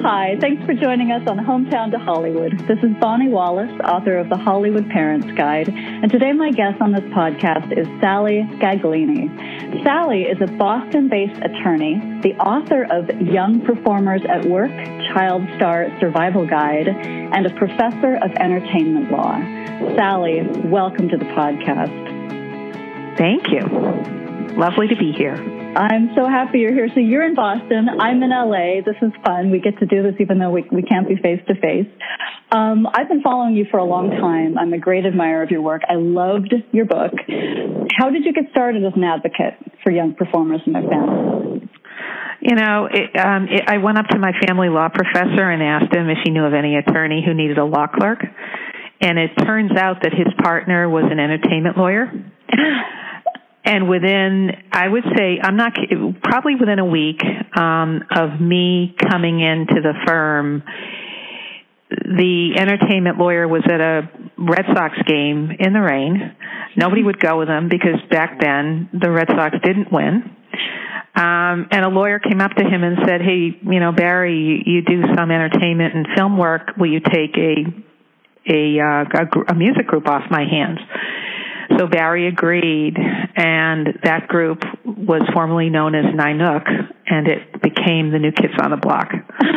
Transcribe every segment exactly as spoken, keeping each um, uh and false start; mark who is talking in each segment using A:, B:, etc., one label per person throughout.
A: Hi, thanks for joining us on Hometown to Hollywood. This is Bonnie Wallace, author of The Hollywood Parents Guide, and today my guest on this podcast is Sally Gaglini. Sally is a Boston-based attorney, the author of Young Performers at Work, Child Star Survival Guide, and a professor of entertainment law. Sally, welcome to the podcast.
B: Thank you. Lovely to be here.
A: I'm so happy you're here. So you're in Boston. I'm in L A. This is fun. We get to do this even though we, we can't be face-to-face. Um, I've been following you for a long time. I'm a great admirer of your work. I loved your book. How did you get started as an advocate for young performers and their families?
B: You know, it, um, it, I went up to my family law professor and asked him if he knew of any attorney who needed a law clerk. And it turns out that his partner was an entertainment lawyer. And within, I would say, I'm not, probably within a week um, of me coming into the firm, the entertainment lawyer was at a Red Sox game in the rain. Nobody would go with him because back then the Red Sox didn't win. Um, and a lawyer came up to him and said, hey, you know, Barry, you, you do some entertainment and film work. Will you take a, a, uh, a, a music group off my hands? So Barry agreed, and that group was formerly known as Ninook, and it became the New Kids on the Block.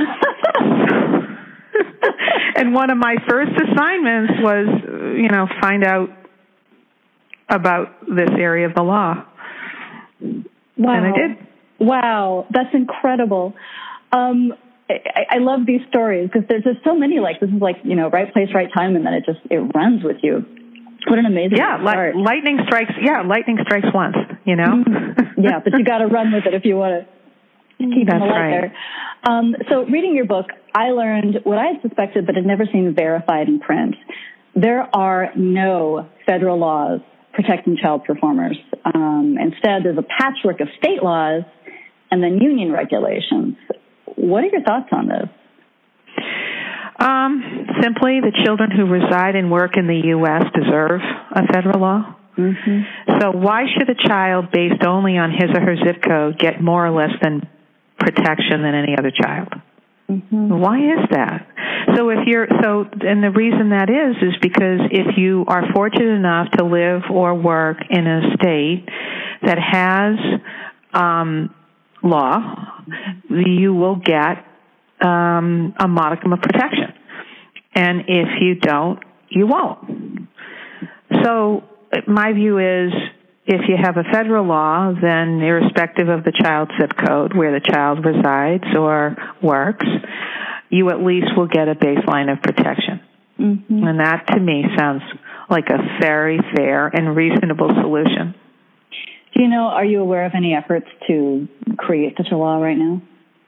B: And one of my first assignments was, you know, find out about this area of the law.
A: Wow.
B: And I did.
A: Wow, that's incredible. Um, I, I love these stories because there's just so many, like, this is like, you know, right place, right time, and then it just, it runs with you. What an amazing
B: yeah,
A: start.
B: Li- lightning strikes. Yeah, lightning strikes once. You know.
A: Mm-hmm. Yeah, but you got to run with it if you want to keep
B: That's
A: the light
B: right.
A: there. Um, so, reading your book, I learned what I had suspected, but had never seen verified in print. There are no federal laws protecting child performers. Um, instead, there's a patchwork of state laws and then union regulations. What are your thoughts on this?
B: Um, simply, the children who reside and work in the U S deserve a federal law. Mm-hmm. So why should a child based only on his or her zip code get more or less than protection than any other child? Mm-hmm. Why is that? So if you're so, and the reason that is is because if you are fortunate enough to live or work in a state that has um, law, you will get Um, a modicum of protection. And if you don't, you won't. So my view is if you have a federal law, then irrespective of the child's zip code, where the child resides or works, you at least will get a baseline of protection. Mm-hmm. And that, to me, sounds like a very fair and reasonable solution.
A: Do you know, are you aware of any efforts to create such a law right now?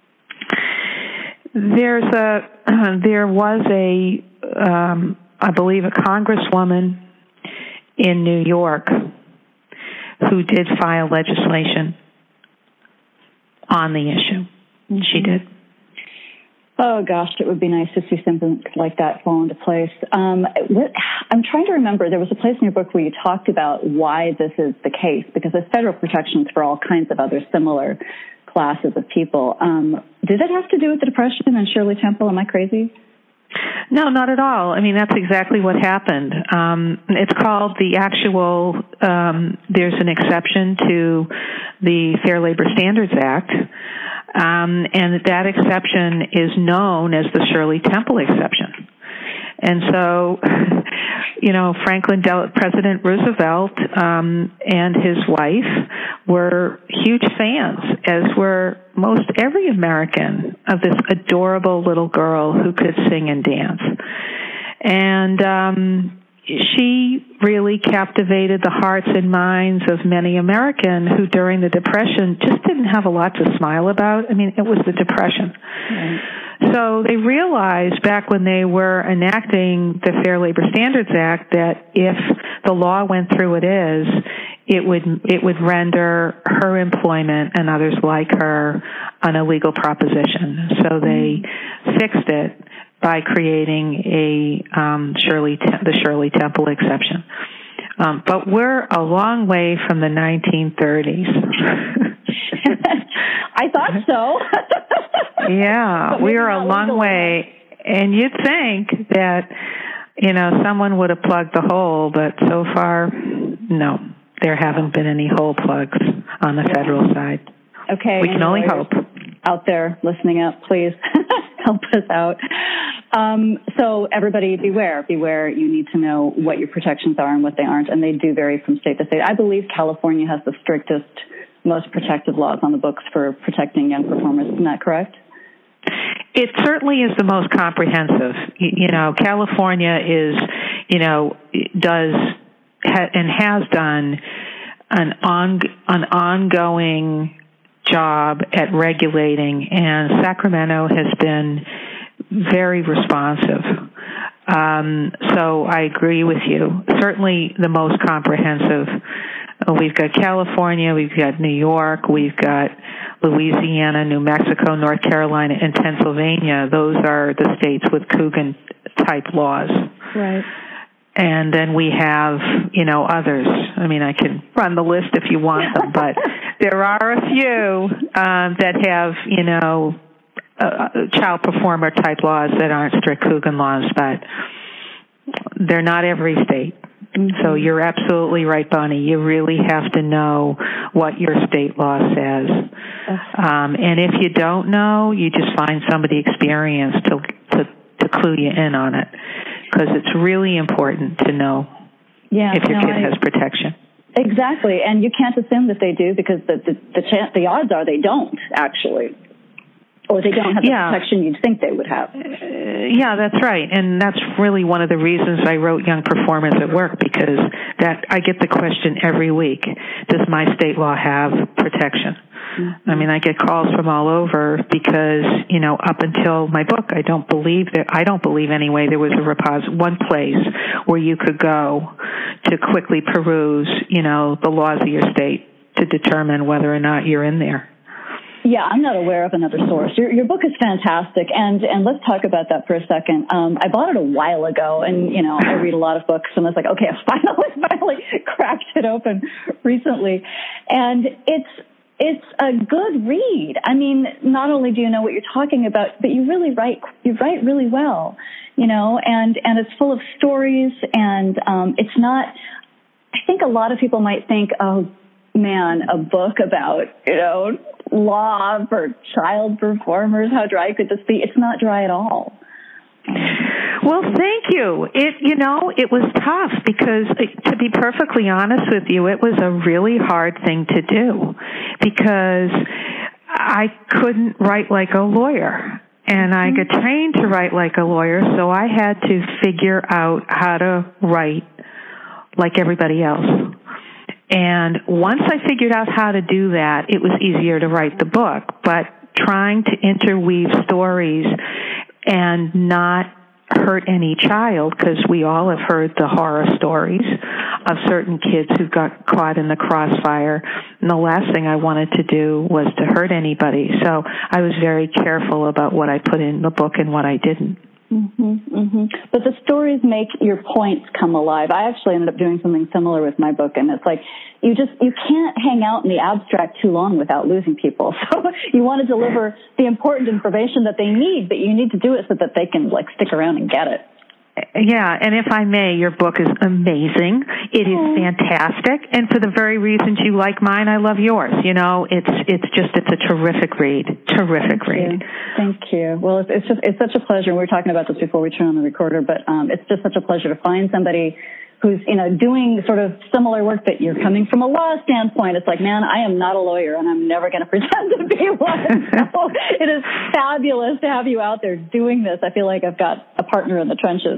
B: There's a, uh, there was a, um, I believe, a congresswoman in New York who did file legislation on the issue. Mm-hmm. She did.
A: Oh, gosh, it would be nice to see something like that fall into place. Um, what, I'm trying to remember, there was a place in your book where you talked about why this is the case, because there's federal protections for all kinds of other similar classes of people. Um, did it have to do with the Depression and Shirley Temple? Am I crazy?
B: No, not at all. I mean, that's exactly what happened. Um, it's called the actual, um, there's an exception to the Fair Labor Standards Act, um, and that exception is known as the Shirley Temple exception. And so, you know, Franklin Del- President Roosevelt um, and his wife were huge fans, as were most every American, of this adorable little girl who could sing and dance. And um, she really captivated the hearts and minds of many Americans who, during the Depression, just didn't have a lot to smile about. I mean, it was the Depression. Right. So they realized back when they were enacting the Fair Labor Standards Act that if the law went through it is, it would it would render her employment and others like her an illegal proposition. So they fixed it by creating a um, Shirley the Shirley Temple exception. Um, but we're a long way from the nineteen thirties.
A: I thought so.
B: Yeah, we are a long way. And you'd think that, you know, someone would have plugged the hole, but so far, no. There haven't been any hole plugs on the federal side.
A: Okay.
B: We can only hope.
A: Out there listening up, please help us out. Um, so everybody beware. Beware. You need to know what your protections are and what they aren't, and they do vary from state to state. I believe California has the strictest, most protective laws on the books for protecting young performers. Isn't that correct?
B: It certainly is the most comprehensive. You, you know, California is, you know, does ha, and has done an on an ongoing job at regulating, and Sacramento has been very responsive. Um, so I agree with you. Certainly the most comprehensive. We've got California, we've got New York, we've got Louisiana, New Mexico, North Carolina, and Pennsylvania. Those are the states with Coogan-type laws.
A: Right.
B: And then we have, you know, others. I mean, I can run the list if you want them, but there are a few um, that have, you know, uh, child performer type laws that aren't strict Coogan laws, but they're not every state. Mm-hmm. So you're absolutely right, Bonnie. You really have to know what your state law says. Um, and if you don't know, you just find somebody experienced to, to, to clue you in on it. Because it's really important to know
A: yeah,
B: if your
A: no,
B: kid
A: I,
B: has protection.
A: Exactly, and you can't assume that they do because the the the, chance, the odds are they don't actually, or they don't have the
B: yeah.
A: protection you'd think they would have.
B: Uh, yeah, that's right, and that's really one of the reasons I wrote Young Performers at Work, because that I get the question every week: does my state law have protection? Mm-hmm. I mean, I get calls from all over because, you know, up until my book, I don't believe that, I don't believe anyway, there was a repos- one place where you could go to quickly peruse, you know, the laws of your state to determine whether or not you're in there.
A: Yeah, I'm not aware of another source. Your, your book is fantastic, and, and let's talk about that for a second. Um, I bought it a while ago, and, you know, I read a lot of books, and I was like, okay, I finally, finally cracked it open recently. And it's, It's a good read. I mean, not only do you know what you're talking about, but you really write, you write really well, you know, and, and it's full of stories, and um, it's not, I think a lot of people might think, oh, man, a book about, you know, law for child performers, how dry could this be? It's not dry at all.
B: Well, thank you. It, you know, it was tough because, to be perfectly honest with you, it was a really hard thing to do because I couldn't write like a lawyer, and I got trained to write like a lawyer, so I had to figure out how to write like everybody else. And once I figured out how to do that, it was easier to write the book. But trying to interweave stories and not hurt any child, because we all have heard the horror stories of certain kids who got caught in the crossfire, and the last thing I wanted to do was to hurt anybody. So I was very careful about what I put in the book and what I didn't.
A: Mm-hmm, mm-hmm. But the stories make your points come alive. I actually ended up doing something similar with my book, and it's like you just you can't hang out in the abstract too long without losing people. So you want to deliver the important information that they need, but you need to do it so that they can like stick around and get it.
B: Yeah, and if I may, your book is amazing. It is fantastic, and for the very reasons you like mine, I love yours. You know, it's it's just it's a terrific read, terrific
A: Thank
B: read.
A: You. Thank you. Well, it's, it's just it's such a pleasure. We were talking about this before we turned on the recorder, but um, it's just such a pleasure to find somebody who's, you know, doing sort of similar work, but you're coming from a law standpoint. It's like, man, I am not a lawyer, and I'm never going to pretend to be one. So it is fabulous to have you out there doing this. I feel like I've got a partner in the trenches.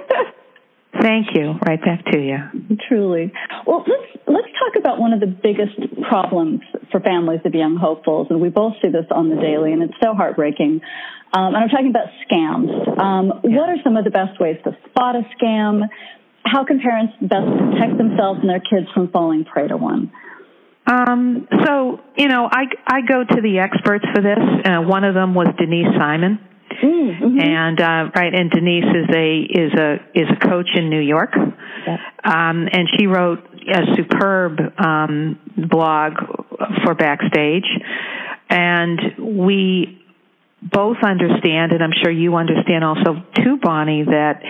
B: Thank you. Right back to you.
A: Truly. Well, let's let's talk about one of the biggest problems for families of young hopefuls, and we both see this on the daily, and it's so heartbreaking. Um, and I'm talking about scams. Um, yeah. What are some of the best ways to spot a scam? How can parents best protect themselves and their kids from falling prey to one?
B: Um, so, you know, I, I go to the experts for this. Uh, one of them was Denise Simon. Mm-hmm. And, uh, right, and Denise is a, is a, is a coach in New York. Yep. Um, and she wrote a superb, um, blog for Backstage. And we both understand, and I'm sure you understand also too, Bonnie, that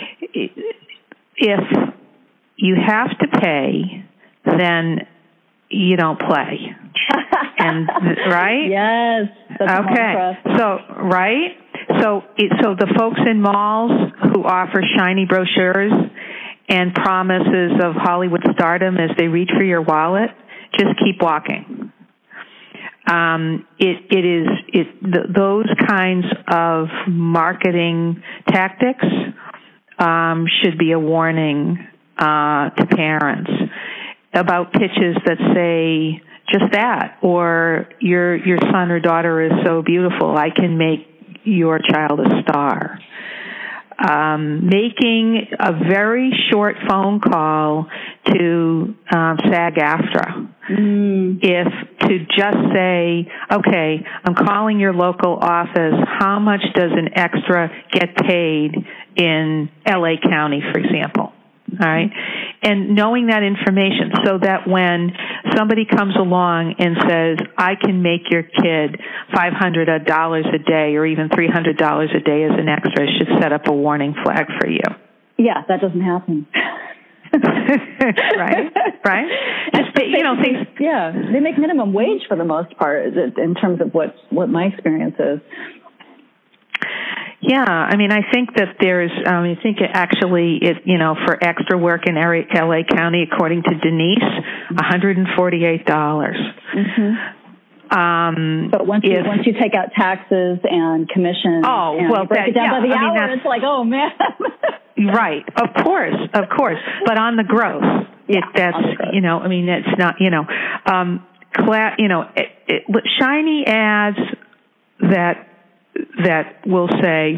B: if you have to pay, then you don't play. And right?
A: Yes. That's
B: okay. So right. So it, so the folks in malls who offer shiny brochures and promises of Hollywood stardom as they reach for your wallet, just keep walking. Um, it it is it th- those kinds of marketing tactics um, should be a warning uh, to parents about pitches that say just that, or your your son or daughter is so beautiful, I can make your child a star. Um, making a very short phone call to um, SAG-AFTRA. Mm. If to just say, okay, I'm calling your local office, how much does an extra get paid in L A County, for example? All right? And knowing that information so that when somebody comes along and says, I can make your kid five hundred dollars a day or even three hundred dollars a day as an extra, it should set up a warning flag for you.
A: Yeah, that doesn't happen.
B: right, right. Just,
A: they,
B: you know, things.
A: Yeah, they make minimum wage for the most part in terms of what, what my experience is.
B: Yeah, I mean, I think that there's, um, I think it actually, it, you know, for extra work in L A County, according to Denise, one hundred forty-eight dollars.
A: Mm-hmm.
B: Um,
A: but once
B: if,
A: you once you take out taxes and commissions,
B: oh,
A: and
B: well,
A: you break
B: that,
A: it down
B: yeah,
A: by the
B: I mean,
A: hour, it's like, oh man.
B: Right, of course, of course, but on the gross,
A: yeah,
B: it, that's
A: gross.
B: You know, I mean, it's not, you know, um, cla- you know, it, it, shiny ads that. that will say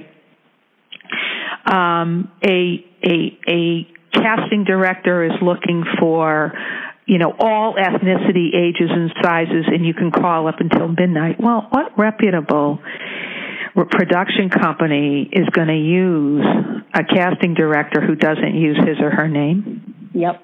B: um, a a a casting director is looking for, you know, all ethnicity, ages, and sizes, and you can call up until midnight. Well, what reputable production company is going to use a casting director who doesn't use his or her name?
A: Yep.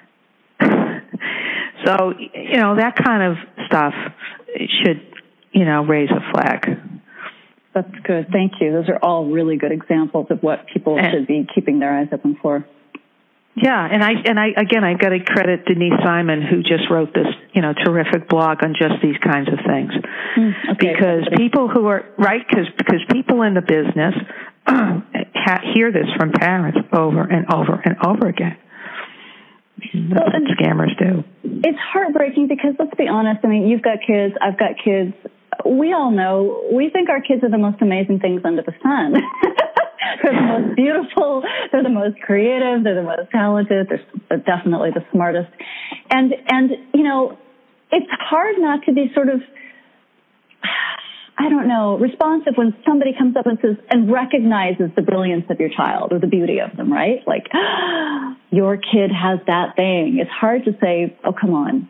B: So, you know, that kind of stuff should, you know, raise a flag.
A: That's good. Thank you. Those are all really good examples of what people and, should be keeping their eyes open for.
B: Yeah, and I and I again I've got to credit Denise Simon, who just wrote this, you know, terrific blog on just these kinds of things. Mm, okay. Because people who are right, because because people in the business ha- hear this from parents over and over and over again. That's well, what scammers do.
A: It's heartbreaking because let's be honest. I mean, you've got kids. I've got kids. We all know, we think our kids are the most amazing things under the sun. They're the most beautiful, they're the most creative, they're the most talented, they're definitely the smartest. And, and you know, it's hard not to be sort of, I don't know, responsive when somebody comes up and says, and recognizes the brilliance of your child or the beauty of them, right? Like, ah, your kid has that thing. It's hard to say, oh, come on.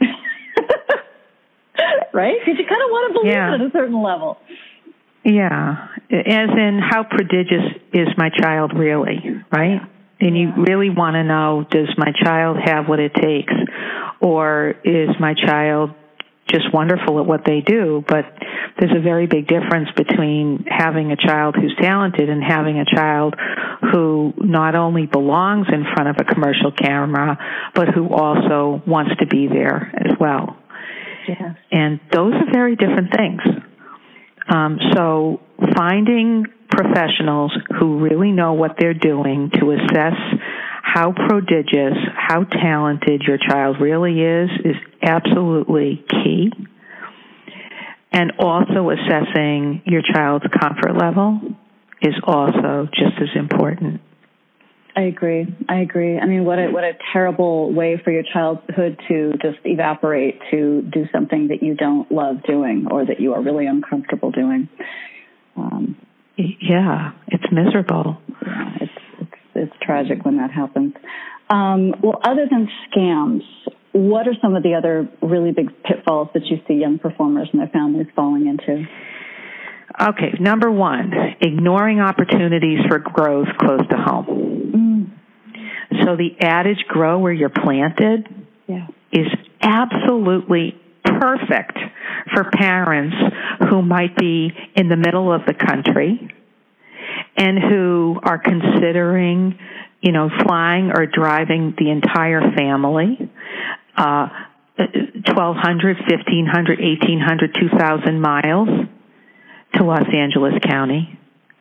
A: Right? Because you kind of want to believe yeah. it at a certain level.
B: Yeah. As in, how prodigious is my child really, right? Yeah. And you yeah. really want to know, does my child have what it takes? Or is my child just wonderful at what they do? But there's a very big difference between having a child who's talented and having a child who not only belongs in front of a commercial camera, but who also wants to be there as well.
A: Yes.
B: And those are very different things. Um, so finding professionals who really know what they're doing to assess how prodigious, how talented your child really is, is absolutely key. And also assessing your child's comfort level is also just as important.
A: I agree. I agree. I mean, what a, what a terrible way for your childhood to just evaporate to do something that you don't love doing or that you are really uncomfortable doing. Um,
B: yeah, it's miserable.
A: Yeah, it's, it's, it's tragic when that happens. Um, well, other than scams, what are some of the other really big pitfalls that you see young performers and their families falling into?
B: Okay, number one, ignoring opportunities for growth close to home. So the adage, grow where you're planted,
A: yeah.
B: is absolutely perfect for parents who might be in the middle of the country and who are considering, you know, flying or driving the entire family, uh, twelve hundred, fifteen hundred, eighteen hundred, two thousand miles to Los Angeles County,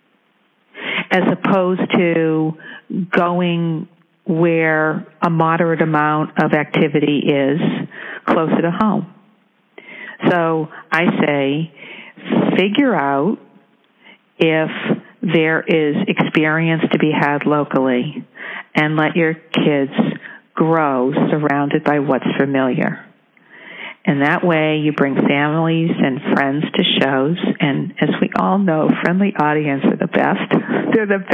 B: as opposed to going where a moderate amount of activity is closer to home. So I say, figure out if there is experience to be had locally and let your kids grow surrounded by what's familiar. And that way you bring families and friends to shows, and as we all know, friendly audience are the best. They're the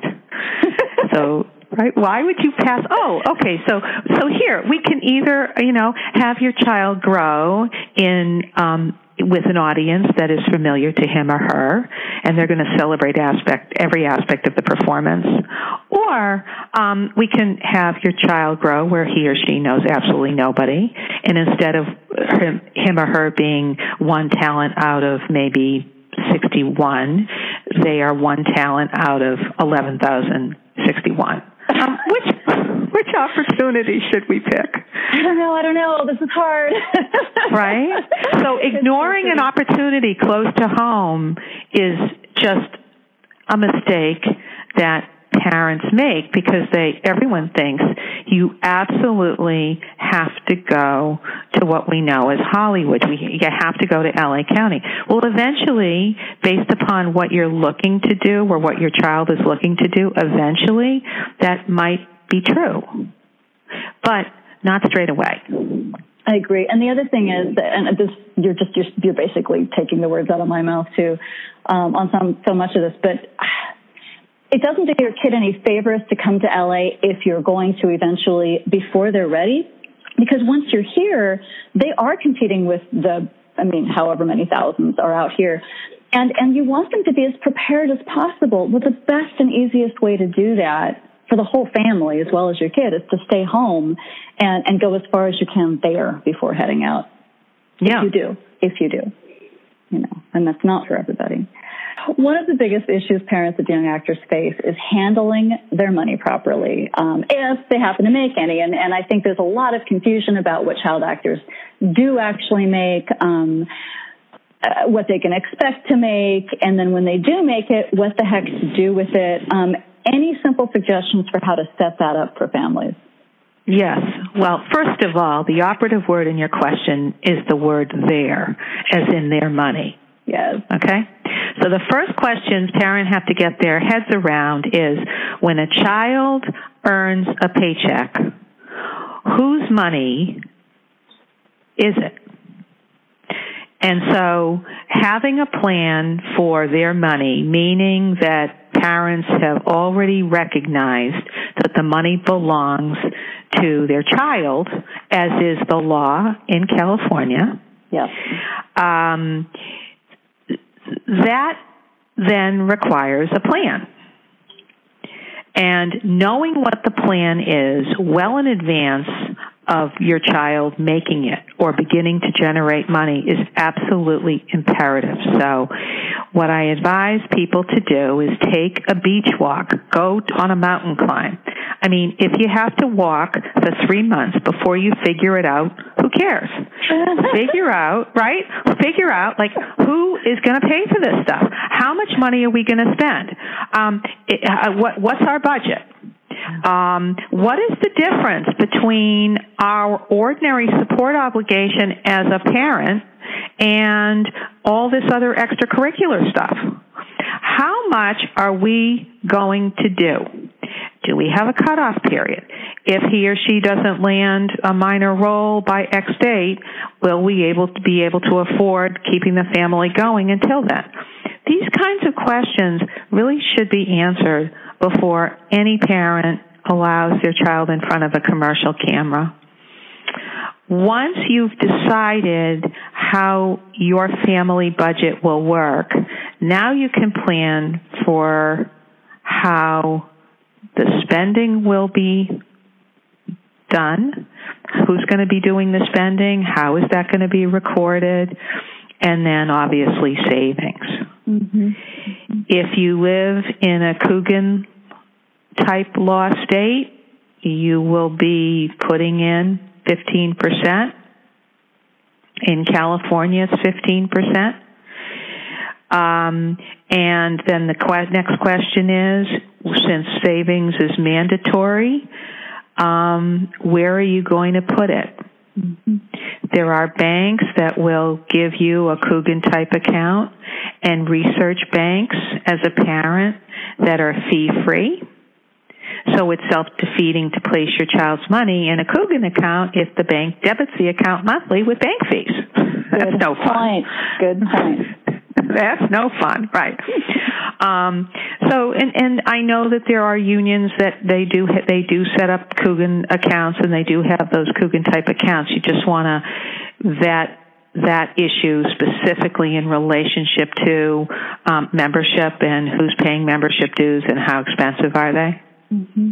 B: best. So, right, why would you pass? Oh, okay, so so here, we can either, you know, have your child grow in um, with an audience that is familiar to him or her, and they're going to celebrate aspect every aspect of the performance, or um, we can have your child grow where he or she knows absolutely nobody, and instead of him, him or her being one talent out of maybe sixty-one, they are one talent out of eleven thousand sixty-one. Um, which which opportunity should we pick?
A: I don't know. I don't know. This is hard.
B: Right? So ignoring an opportunity close to home is just a mistake that parents make because they everyone thinks you absolutely have to go to what we know as Hollywood. We, you have to go to L A County. Well, eventually, based upon what you're looking to do or what your child is looking to do, eventually that might be true, but not straight away.
A: I agree. And the other thing is that, and this, you're just, you're, you're basically taking the words out of my mouth too, um, on some, so much of this, but it doesn't do your kid any favors to come to L A if you're going to eventually, before they're ready, because once you're here, they are competing with the, I mean, however many thousands are out here. And, and you want them to be as prepared as possible. Well, the best and easiest way to do that for the whole family as well as your kid is to stay home and, and go as far as you can there before heading out.
B: Yeah.
A: If you do, if you do, you know, and that's not for everybody. One of the biggest issues parents of young actors face is handling their money properly, um, if they happen to make any. And, and I think there's a lot of confusion about what child actors do actually make, um, uh, what they can expect to make, and then when they do make it, what the heck to do with it. Um, any simple suggestions for how to set that up for families?
B: Yes. Well, first of all, the operative word in your question is the word their, as in their money.
A: Yes.
B: Okay? So the first questions parents have to get their heads around is, when a child earns a paycheck, whose money is it? And so having a plan for their money, meaning that parents have already recognized that the money belongs to their child, as is the law in California.
A: Yes.
B: Um, that then requires a plan. And knowing what the plan is well in advance of your child making it or beginning to generate money is absolutely imperative. So what I advise people to do is take a beach walk, go on a mountain climb. I mean, if you have to walk for three months before you figure it out, who cares? Figure out, right? Figure out, like, who is going to pay for this stuff? How much money are we going to spend? Um, it, uh, what, what's our budget? Um, what is the difference between our ordinary support obligation as a parent and all this other extracurricular stuff? How much are we going to do? Do we have a cutoff period? If he or she doesn't land a minor role by X date, will we able to be able to afford keeping the family going until then? These kinds of questions really should be answered before any parent allows their child in front of a commercial camera. Once you've decided how your family budget will work, now you can plan for how the spending will be done, who's going to be doing the spending, how is that going to be recorded, and then obviously savings.
A: Mm-hmm.
B: If you live in a Coogan-type law state, you will be putting in fifteen percent. In California, it's fifteen percent. Um, and then the que- next question is, since savings is mandatory, um, where are you going to put it? Mm-hmm. There are banks that will give you a Coogan-type account, and research banks as a parent that are fee-free. So it's self-defeating to place your child's money in a Coogan account if the bank debits the account monthly with bank fees. That's
A: Good
B: no fun.
A: Point. Good point.
B: That's no fun, right? Um, so, and, and I know that there are unions that they do they do set up Coogan accounts, and they do have those Coogan type accounts. You just want to vet that issue specifically in relationship to um, membership and who's paying membership dues and how expensive are they.
A: Mm-hmm.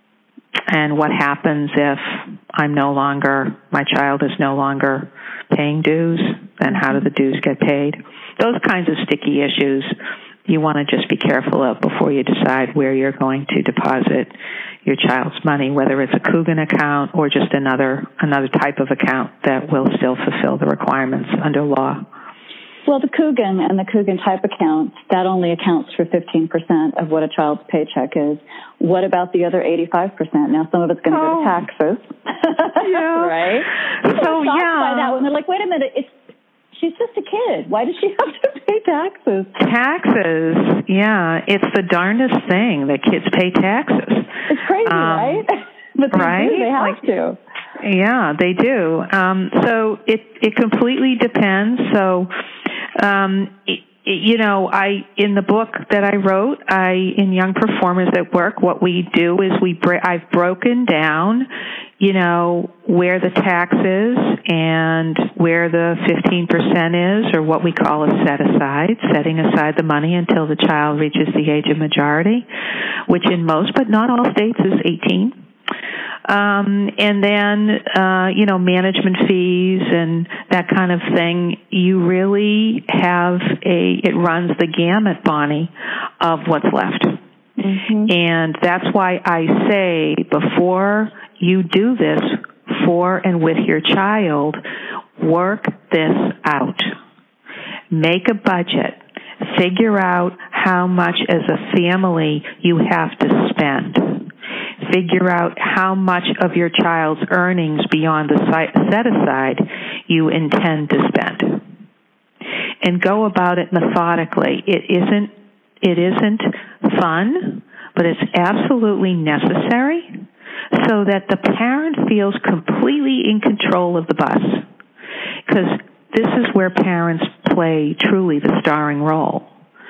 B: And what happens if I'm no longer, my child is no longer paying dues, and how do the dues get paid? Those kinds of sticky issues you want to just be careful of before you decide where you're going to deposit your child's money, whether it's a Coogan account or just another another type of account that will still fulfill the requirements under law.
A: Well, the Coogan and the Coogan type accounts, that only accounts for fifteen percent of what a child's paycheck is. What about the other eighty-five percent? Now, some of it's going to
B: oh.
A: go to taxes.
B: Yeah.
A: Right? People
B: so,
A: are shocked
B: yeah.
A: by that when they're like, wait a minute, it's she's just a kid. Why does she have to pay taxes?
B: Taxes, yeah. It's the darndest thing that kids pay taxes.
A: It's crazy, um, right? But they
B: right?
A: do. They have
B: like,
A: to.
B: Yeah, they do. Um, so it, it completely depends. So, um, it, it, you know, I in the book that I wrote, I in Young Performers at Work, what we do is we br- I've broken down, you know, where the tax is and where the fifteen percent is, or what we call a set aside, setting aside the money until the child reaches the age of majority, which in most but not all states is eighteen. Um, and then, uh, you know, management fees and that kind of thing. You really have a, it runs the gamut, Bonnie, of what's left.
A: Mm-hmm.
B: And that's why I say before you do this for and with your child, work this out. Make a budget. Figure out how much as a family you have to spend. Figure out how much of your child's earnings beyond the set-aside you intend to spend. And go about it methodically. It isn't, it isn't fun, but it's absolutely necessary so that the parent feels completely in control of the bus. Because this is where parents play truly the starring role.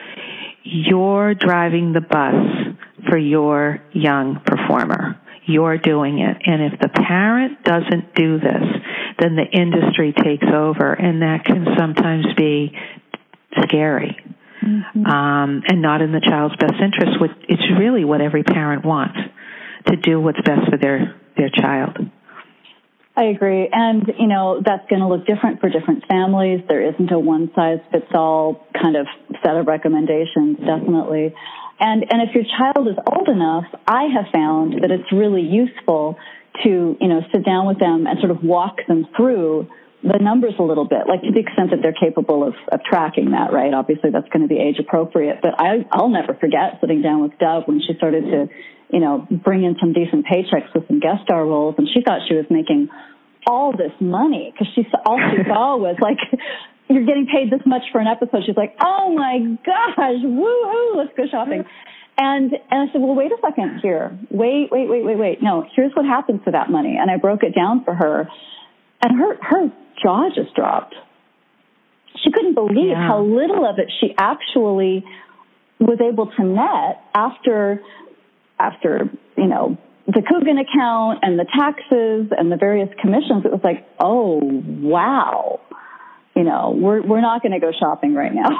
B: You're driving the bus for your young performer. You're doing it. And if the parent doesn't do this, then the industry takes over, and that can sometimes be scary. Mm-hmm. Um, and not in the child's best interest. It's really what every parent wants, to do what's best for their, their child.
A: I agree. And, you know, that's going to look different for different families. There isn't a one-size-fits-all kind of set of recommendations, definitely. And and if your child is old enough, I have found that it's really useful to, you know, sit down with them and sort of walk them through the numbers a little bit, like to the extent that they're capable of, of tracking that, right? Obviously, that's going to be age appropriate. But I, I'll never forget sitting down with Dove when she started to, you know, bring in some decent paychecks with some guest star roles, and she thought she was making all this money because she all she saw was like, you're getting paid this much for an episode. She's like, oh my gosh, woo-hoo, let's go shopping. And and I said, well, wait a second here. Wait, wait, wait, wait, wait. No, here's what happens to that money. And I broke it down for her. And her, her jaw just dropped. She couldn't believe yeah. how little of it she actually was able to net after, after, you know, the Coogan account and the taxes and the various commissions. It was like, oh, wow. You know, we're we're not going to go shopping right now.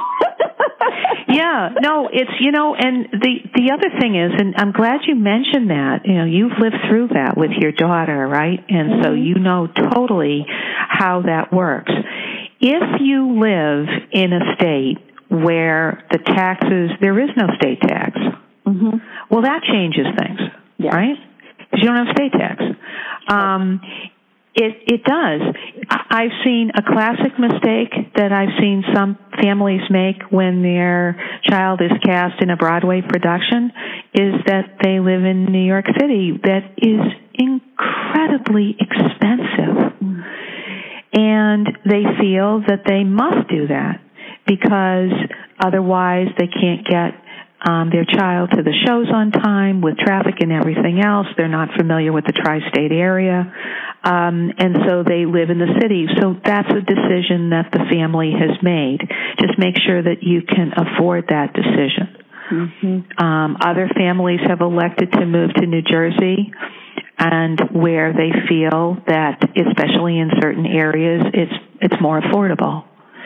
B: Yeah, no, it's, you know, and the the other thing is, and I'm glad you mentioned that, you know, you've lived through that with your daughter, right? And mm-hmm. so you know totally how that works. if you live in a state where the taxes, there is no state tax, mm-hmm. well, that changes things, yeah. right? Because you don't have state tax. Um, it, it does. I've seen a classic mistake that I've seen some families make when their child is cast in a Broadway production is that they live in New York City. That is incredibly expensive. Mm. And they feel that they must do that because otherwise they can't get um, their child to the shows on time with traffic and everything else. They're not familiar with the tri-state area. Um, and so they live in the city. So that's a decision that the family has made. Just make sure that you can afford that decision. Mm-hmm. Um, other families have elected to move to New Jersey, and where they feel that, especially in certain areas, it's it's more affordable.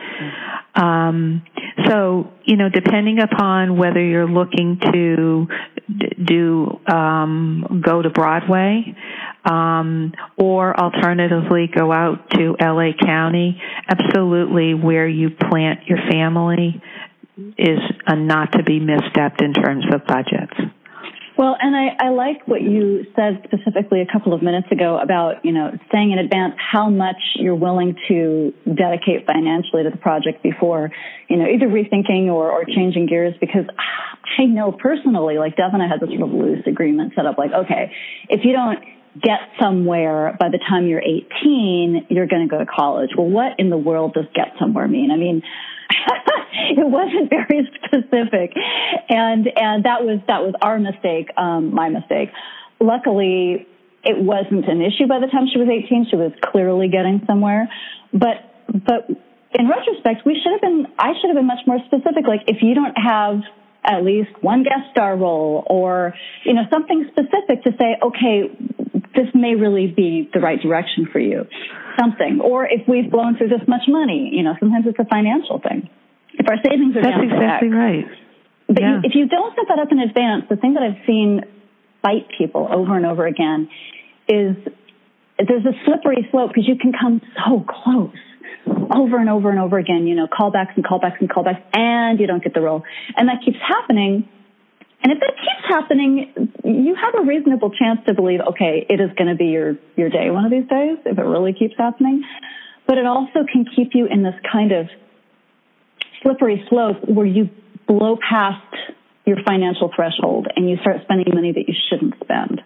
B: Um, so, you know, depending upon whether you're looking to do um, go to Broadway um, or alternatively go out to L A County, absolutely where you plant your family is a not to be misstepped in terms of budgets.
A: Well, and I, I like what you said specifically a couple of minutes ago about, you know, saying in advance how much you're willing to dedicate financially to the project before, you know, either rethinking or, or changing gears, because I know personally, like Dev and I had this sort of loose agreement set up, like, okay, if you don't get somewhere by the time you're eighteen, you're going to go to college. Well, what in the world does get somewhere mean? I mean, it wasn't very specific, and and that was that was our mistake, um, my mistake. Luckily, it wasn't an issue by the time she was eighteen. She was clearly getting somewhere, but but in retrospect, we should have been. I should have been much more specific. Like, if you don't have at least one guest star role, or you know something specific to say, okay, this may really be the right direction for you. Something, or if we've blown through this much money, you know, sometimes it's a financial thing. If our savings are
B: That's
A: down
B: exactly
A: to X,
B: right.
A: But
B: yeah.
A: you, if you don't set that up in advance, the thing that I've seen bite people over and over again is there's a slippery slope because you can come so close over and over and over again, you know, callbacks and callbacks and callbacks, and you don't get the role. And that keeps happening. And if that keeps happening, you have a reasonable chance to believe, okay, it is going to be your, your day one of these days, if it really keeps happening. But it also can keep you in this kind of slippery slope where you blow past your financial threshold and you start spending money that you shouldn't spend.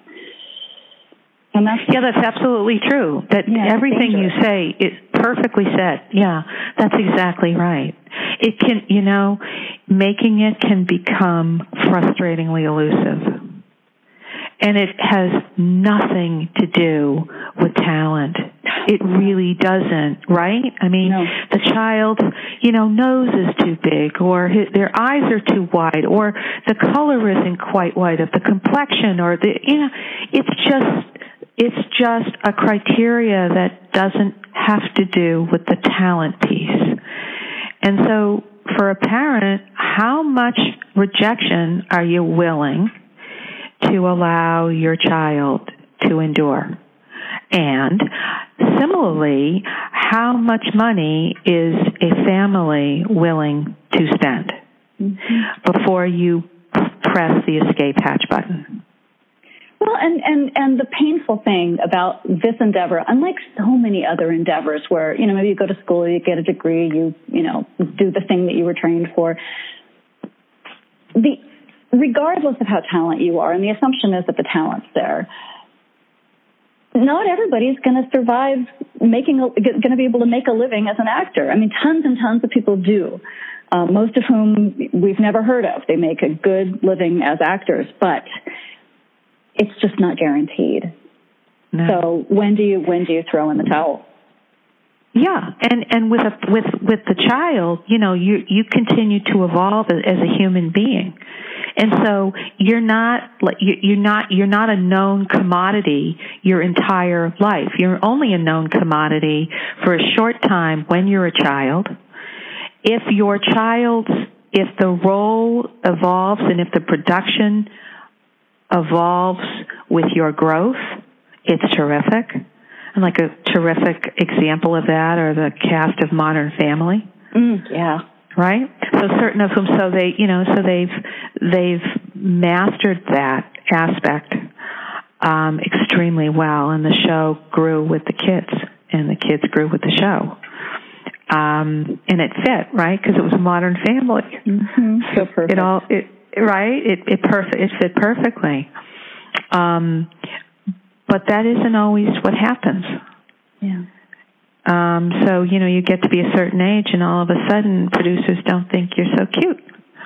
A: And that's
B: yeah, that's absolutely true. That
A: yeah,
B: everything
A: dangerous.
B: you say is perfectly said. Yeah, that's exactly right. It can, you know, making it can become frustratingly elusive. And it has nothing to do with talent. It really doesn't, right? I mean,
A: no.
B: the child, you know, nose is too big, or his, their eyes are too wide, or the color isn't quite white of the complexion, or the, you know, it's just, it's just a criteria that doesn't have to do with the talent piece. And so for a parent, how much rejection are you willing to allow your child to endure? And similarly, how much money is a family willing to spend mm-hmm. before you press the escape hatch button?
A: Well, and, and, and the painful thing about this endeavor, unlike so many other endeavors where, you know, maybe you go to school, you get a degree, you, you know, do the thing that you were trained for, the, regardless of how talented you are, and the assumption is that the talent's there, not everybody's going to survive making, a, going to be able to make a living as an actor. I mean, tons and tons of people do, uh, most of whom we've never heard of. They make a good living as actors, but it's just not guaranteed. No. So when do you when do you throw in the towel?
B: Yeah, and and with a, with with the child, you know, you you continue to evolve as a human being, and so you're not you're not you're not a known commodity your entire life. You're only a known commodity for a short time when you're a child. If your child's if the role evolves and if the production evolves with your growth, it's terrific. And like a terrific example of that are the cast of Modern Family.
A: Mm, yeah.
B: Right? So certain of whom, so they, you know, so they've, they've mastered that aspect um, extremely well, and the show grew with the kids, and the kids grew with the show. Um, and it fit, right? Because it was a Modern Family.
A: Mm-hmm. So perfect.
B: It all, it, right? It, it perfect, it fit perfectly. Um, but that isn't always what happens.
A: Yeah.
B: Um, so, you know, you get to be a certain age and all of a sudden producers don't think you're so cute.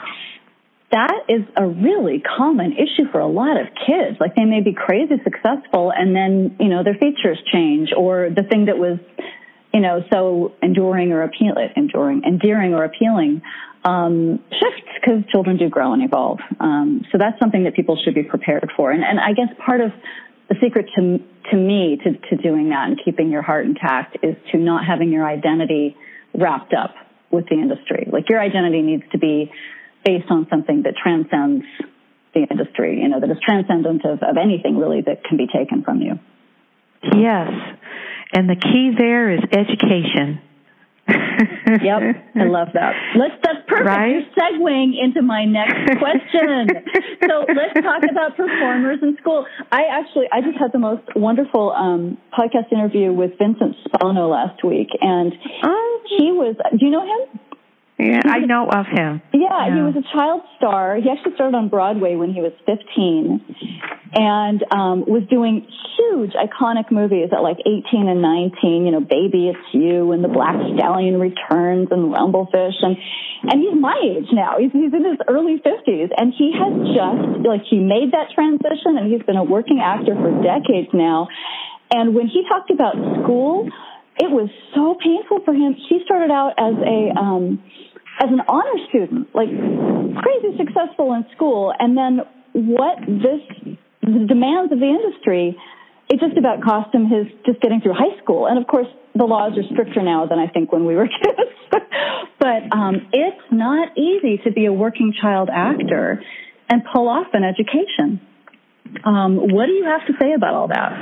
A: That is a really common issue for a lot of kids. Like, they may be crazy successful and then, you know, their features change, or the thing that was, you know, so enduring or appealing, enduring, endearing or appealing, um, shifts, because children do grow and evolve. Um, so that's something that people should be prepared for. And, and I guess part of the secret to to me to, to doing that and keeping your heart intact is to not having your identity wrapped up with the industry. Like, your identity needs to be based on something that transcends the industry, you know, that is transcendent of, of anything really that can be taken from you.
B: Yes. And the key there is education.
A: Yep, I love that. Let's, that's perfect.
B: Right?
A: You're segueing into my next question. So let's talk about performers in school. I actually, I just had the most wonderful um, podcast interview with Vincent Spano last week, and
B: oh.
A: he was, do you know him?
B: Yeah, I know of him.
A: Yeah,
B: yeah,
A: he was a child star. He actually started on Broadway when he was fifteen, and um, was doing huge, iconic movies at like eighteen and nineteen, you know, Baby, It's You, and The Black Stallion Returns, and Rumblefish, and and he's my age now. He's, he's in his early fifties, and he has just, like, he made that transition, and he's been a working actor for decades now. And when he talked about school, it was so painful for him. He started out as a... Um, as an honor student, like crazy successful in school, and then what this, the demands of the industry, it just about cost him his just getting through high school. And of course, the laws are stricter now than I think when we were kids. But um, it's not easy to be a working child actor and pull off an education. Um, what do you have to say about all that?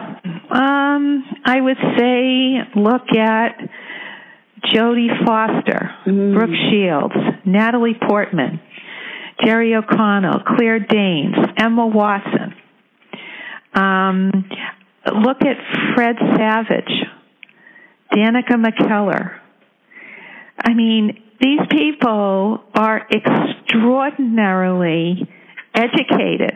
B: Um, I would say look at Jodie Foster, mm. Brooke Shields, Natalie Portman, Jerry O'Connell, Claire Danes, Emma Watson. Um, look at Fred Savage, Danica McKellar. I mean, these people are extraordinarily educated.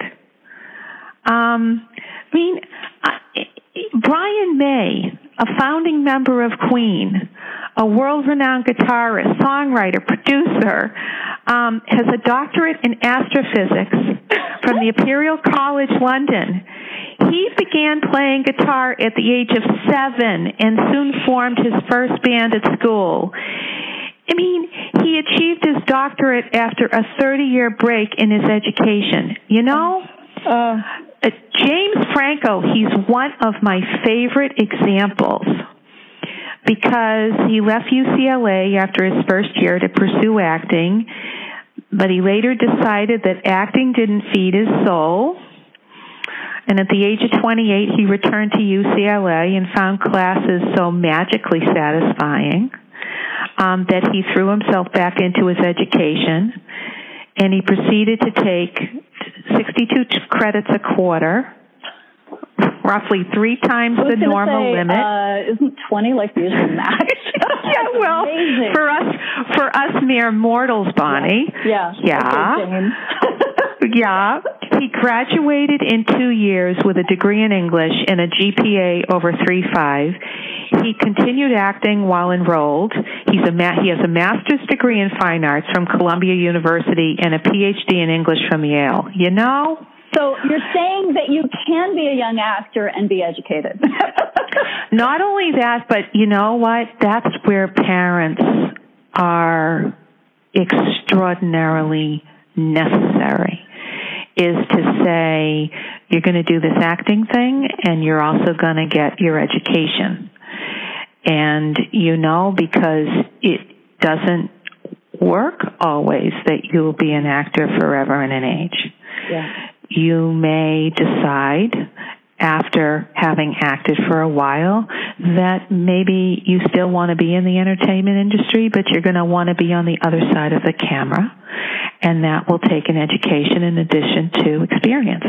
B: Um, I mean, I, Brian May, a founding member of Queen, a world-renowned guitarist, songwriter, producer, um, has a doctorate in astrophysics from the Imperial College London. He began playing guitar at the age of seven and soon formed his first band at school. I mean, he achieved his doctorate after a thirty-year break in his education. You know? Uh, uh, James Franco, he's one of my favorite examples because he left U C L A after his first year to pursue acting, but he later decided that acting didn't feed his soul. And at the age of twenty-eight, he returned to U C L A and found classes so magically satisfying um, that he threw himself back into his education, and he proceeded to take sixty-two credits a quarter, roughly three times the normal
A: say,
B: limit.
A: Uh, isn't twenty like the usual max?
B: Yeah, well, amazing. for us, for us mere mortals, Bonnie.
A: Yeah.
B: Yeah.
A: Okay,
B: yeah. He graduated in two years with a degree in English and a G P A over three point five. He continued acting while enrolled. He's a ma- he has a master's degree in fine arts from Columbia University and a P H D in English from Yale. You know?
A: So you're saying that you can be a young actor and be educated.
B: Not only that, but you know what? That's where parents are extraordinarily necessary, is to say, you're going to do this acting thing and you're also going to get your education. And, you know, because it doesn't work always that you'll be an actor forever and an age.
A: Yeah.
B: You may decide after having acted for a while, that maybe you still want to be in the entertainment industry, but you're going to want to be on the other side of the camera, and that will take an education in addition to experience.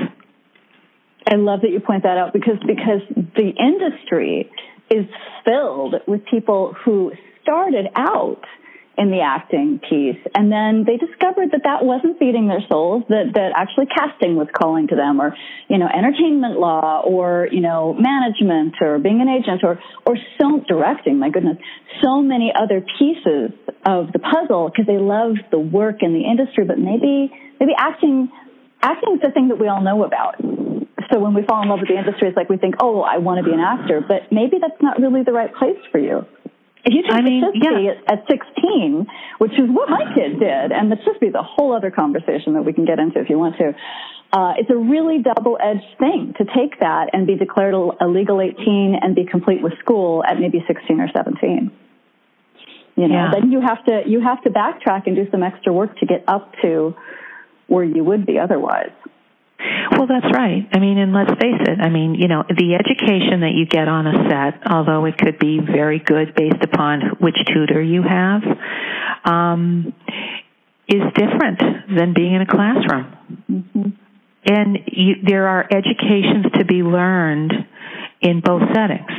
A: I love that you point that out because because the industry is filled with people who started out in the acting piece, and then they discovered that that wasn't feeding their souls, that, that actually casting was calling to them, or, you know, entertainment law, or, you know, management, or being an agent, or, or so directing, my goodness, so many other pieces of the puzzle, because they love the work in the industry, but maybe, maybe acting, acting is the thing that we all know about. So when we fall in love with the industry, it's like we think, oh, I want to be an actor, but maybe that's not really the right place for you. If you take
B: I mean,
A: the yeah. at sixteen, which is what my kid did, and the Chisby is a whole other conversation that we can get into if you want to, uh, it's a really double-edged thing to take that and be declared a legal eighteen and be complete with school at maybe sixteen or seventeen. You know,
B: yeah.
A: then you have to you have to backtrack and do some extra work to get up to where you would be otherwise.
B: Well, that's right. I mean, and let's face it, I mean, you know, the education that you get on a set, although it could be very good based upon which tutor you have, um, is different than being in a classroom. Mm-hmm. And you, there are educations to be learned in both settings.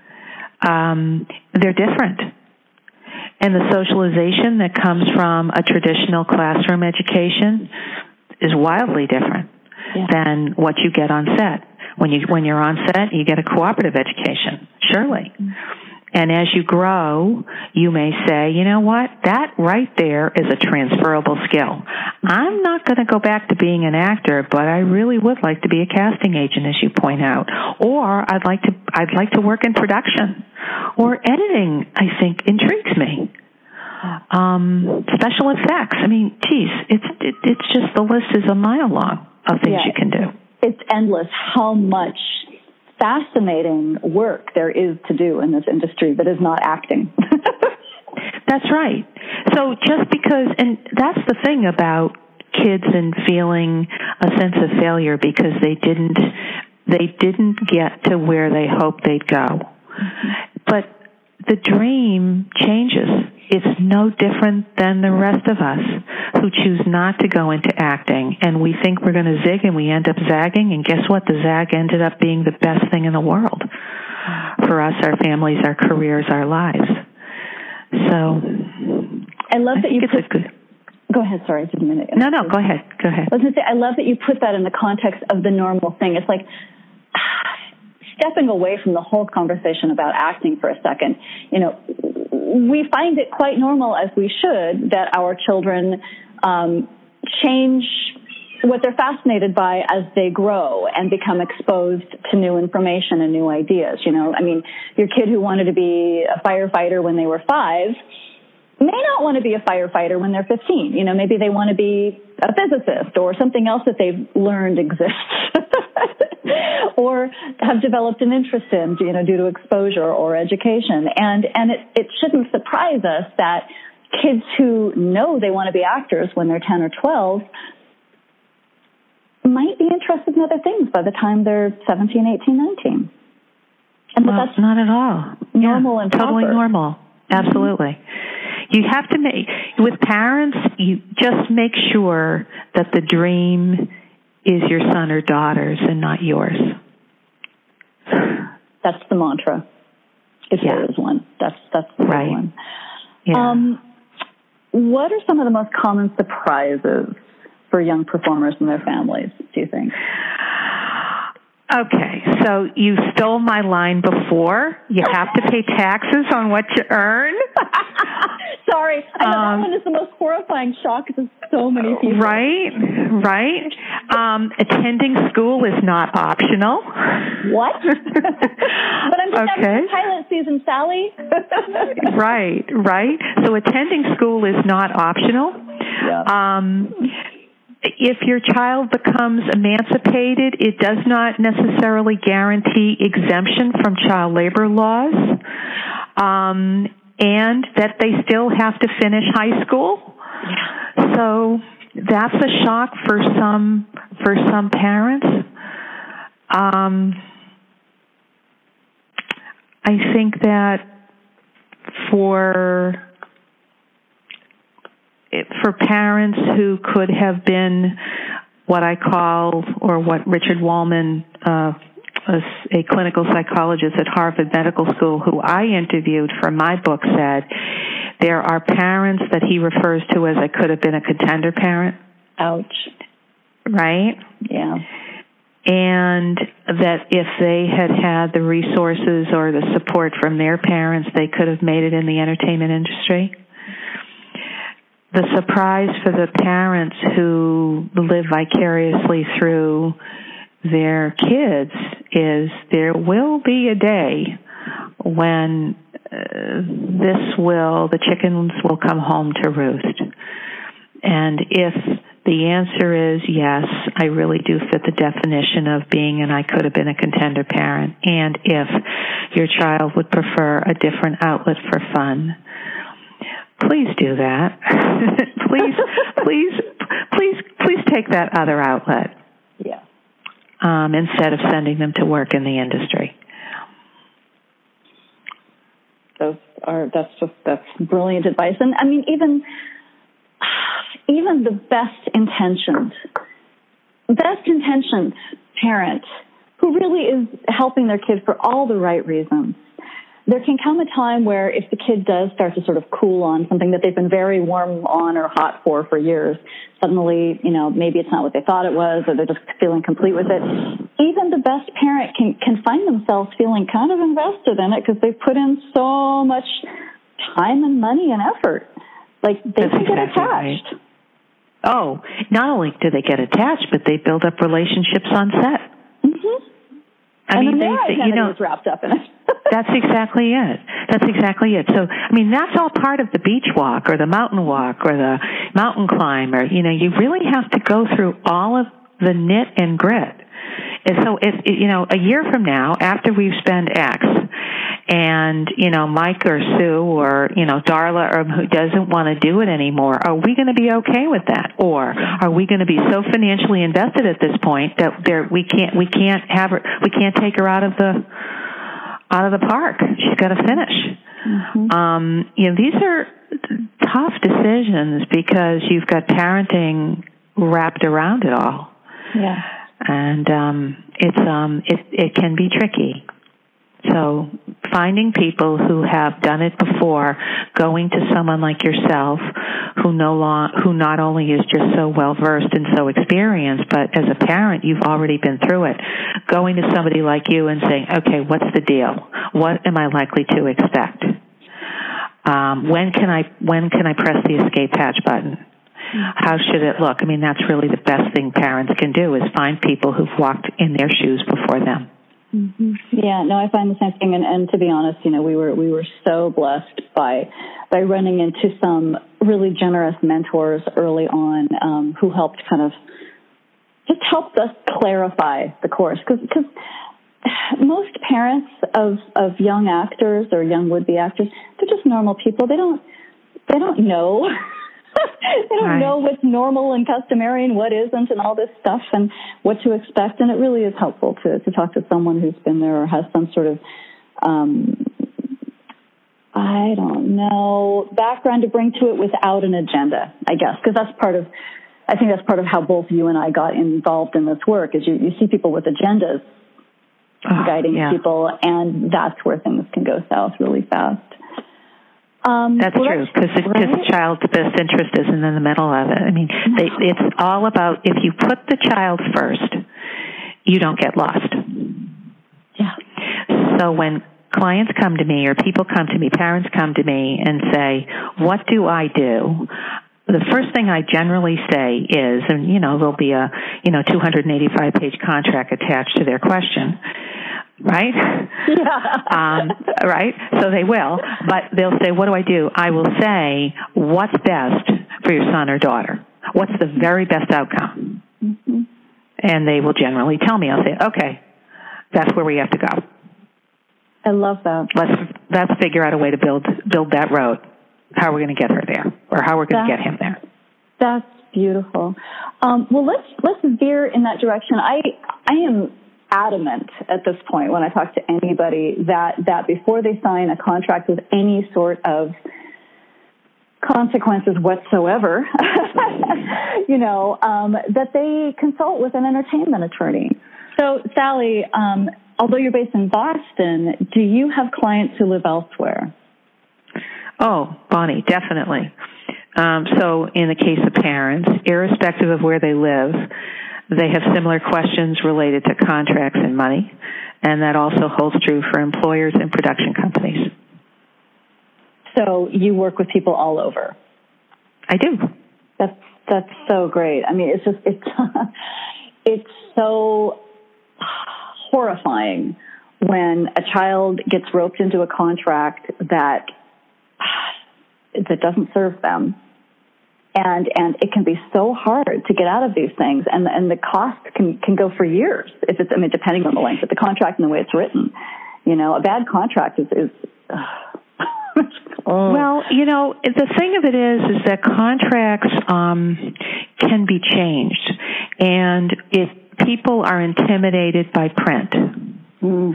B: Um, they're different. And the socialization that comes from a traditional classroom education is wildly different. Yeah. Than what you get on set. When you when you're on set, you get a cooperative education, surely. Mm-hmm. And as you grow, you may say, you know what, that right there is a transferable skill. I'm not going to go back to being an actor, but I really would like to be a casting agent, as you point out. Or I'd like to I'd like to work in production. Or editing, I think, intrigues me. Um, special effects. I mean, geez, it's it, it's just the list is a mile long of things yeah, you can do.
A: It's endless how much fascinating work there is to do in this industry that is not acting.
B: That's right. So just because, and that's the thing about kids and feeling a sense of failure because they didn't, they didn't get to where they hoped they'd go. Mm-hmm. But the dream changes. It's no different than the rest of us who choose not to go into acting, and we think we're going to zig and we end up zagging, and guess what? The zag ended up being the best thing in the world for us, our families, our careers, our lives. So
A: I love
B: I
A: that you
B: it's
A: put,
B: a good.
A: Go ahead, sorry, just a minute.
B: No, no, go ahead, go ahead.
A: I was going to say, I love that you put that in the context of the normal thing. It's like stepping away from the whole conversation about acting for a second. You know, we find it quite normal, as we should, that our children um, change what they're fascinated by as they grow and become exposed to new information and new ideas. You know, I mean, your kid who wanted to be a firefighter when they were five may not want to be a firefighter when they're fifteen. You know, maybe they want to be a physicist or something else that they've learned exists or have developed an interest in, you know, due to exposure or education. And, and it, it shouldn't surprise us that kids who know they want to be actors when they're ten or twelve might be interested in other things by the time they're seventeen, eighteen, nineteen. And
B: well,
A: that's
B: not at all.
A: Normal
B: yeah,
A: and
B: totally
A: proper.
B: normal. Absolutely. You have to make, with parents, you just make sure that the dream is your son or daughter's and not yours.
A: That's the mantra. If
B: yeah.
A: there is one. That's, that's the
B: right.
A: one.
B: Yeah.
A: Um, what are some of the most common surprises for young performers and their families, do you think?
B: Okay, so you stole my line before. You have to pay taxes on what you earn.
A: Sorry, I know
B: um,
A: that one is the most horrifying shock to so many people.
B: Right, right. Um, attending school is not optional.
A: What? But I'm just
B: okay.
A: having pilot season, Sally.
B: Right, right. So attending school is not optional.
A: Yeah.
B: Um, If your child becomes emancipated, it does not necessarily guarantee exemption from child labor laws, um, and that they still have to finish high school. Yeah. So that's a shock for some for some parents. Um, I think that for for parents who could have been what I call, or what Richard Wallman, uh, a, a clinical psychologist at Harvard Medical School, who I interviewed for my book, said, there are parents that he refers to as I could have been a contender parent.
A: Ouch.
B: Right?
A: Yeah.
B: And that if they had had the resources or the support from their parents, they could have made it in the entertainment industry. The surprise for the parents who live vicariously through their kids is there will be a day when uh, this will, the chickens will come home to roost. And if the answer is yes, I really do fit the definition of being an I could have been a contender parent, and if your child would prefer a different outlet for fun, please do that. please, please, please, please take that other outlet.
A: Yeah.
B: Um, instead of sending them to work in the industry.
A: Those are that's just that's brilliant advice. And I mean, even even the best intentioned, best intentioned parent who really is helping their kid for all the right reasons, there can come a time where if the kid does start to sort of cool on something that they've been very warm on or hot for for years, suddenly, you know, maybe it's not what they thought it was, or they're just feeling complete with it. Even the best parent can, can find themselves feeling kind of invested in it because they've put in so much time and money and effort. Like, they
B: That's
A: can get
B: exactly
A: attached.
B: Right. Oh, not only do they get attached, but they build up relationships on set.
A: Mm-hmm.
B: I
A: and
B: mean,
A: then their
B: they,
A: identity
B: you know,
A: is wrapped up in it.
B: That's exactly it. That's exactly it. So, I mean, that's all part of the beach walk or the mountain walk or the mountain climb. Or, you know, you really have to go through all of the nit and grit. And so, if, you know, a year from now, after we've spent X, and, you know, Mike or Sue or, you know, Darla or who doesn't want to do it anymore, are we going to be okay with that? Or are we going to be so financially invested at this point that there we can't we can't have her we can't take her out of the out of the park? She's got to finish. Mm-hmm. Um, you know, these are tough decisions because you've got parenting wrapped around it all.
A: Yeah.
B: And um, it's um, it it can be tricky. So finding people who have done it before, going to someone like yourself, who no long, who not only is just so well versed and so experienced, but as a parent you've already been through it. Going to somebody like you and saying, "Okay, what's the deal? What am I likely to expect? Um, when can I when can I press the escape hatch button? How should it look?" I mean, that's really the best thing parents can do is find people who've walked in their shoes before them.
A: Mm-hmm. Yeah, no, I find the same thing. And, and to be honest, you know, we were we were so blessed by by running into some really generous mentors early on um, who helped kind of just helped us clarify the course. Because most parents of of young actors or young would-be actors, they're just normal people. They don't they don't know. They don't
B: right.
A: know what's normal and customary and what isn't and all this stuff and what to expect. And it really is helpful to, to talk to someone who's been there or has some sort of, um, I don't know, background to bring to it without an agenda, I guess. Because that's part of, I think that's part of how both you and I got involved in this work is you, you see people with agendas oh, guiding yeah. people, and that's where things can go south really fast. Um,
B: that's
A: well,
B: true, because right? the child's best interest isn't in the middle of it. I mean, they, it's all about if you put the child first, you don't get lost.
A: Yeah.
B: So when clients come to me or people come to me, parents come to me and say, what do I do? The first thing I generally say is, and, you know, there'll be a, you know, two hundred eighty-five page contract attached to their question. Right?
A: Yeah.
B: um, right? So they will, but they'll say, what do I do? I will say, what's best for your son or daughter? What's the very best outcome?
A: Mm-hmm.
B: And they will generally tell me. I'll say, okay, that's where we have to go.
A: I love that.
B: Let's let's figure out a way to build build that road. How are we going to get her there, or how we're going to get him there?
A: That's beautiful. Um, well, let's let's veer in that direction. I I am. adamant at this point when I talk to anybody that, that before they sign a contract with any sort of consequences whatsoever, you know, um, that they consult with an entertainment attorney. So, Sally, um, although you're based in Boston, do you have clients who live elsewhere?
B: Oh, Bonnie, definitely. Um, so in the case of parents, irrespective of where they live, they have similar questions related to contracts and money, and that also holds true for employers and production companies.
A: So you work with people all over?
B: I do.
A: That's that's so great. I mean, it's just it's it's so horrifying when a child gets roped into a contract that that doesn't serve them. And and it can be so hard to get out of these things, and and the cost can can go for years if it's I mean depending on the length of the contract and the way it's written. You know, a bad contract is. is uh, oh.
B: Well, you know, the thing of it is, is that contracts um, can be changed, and if people are intimidated by print,
A: mm.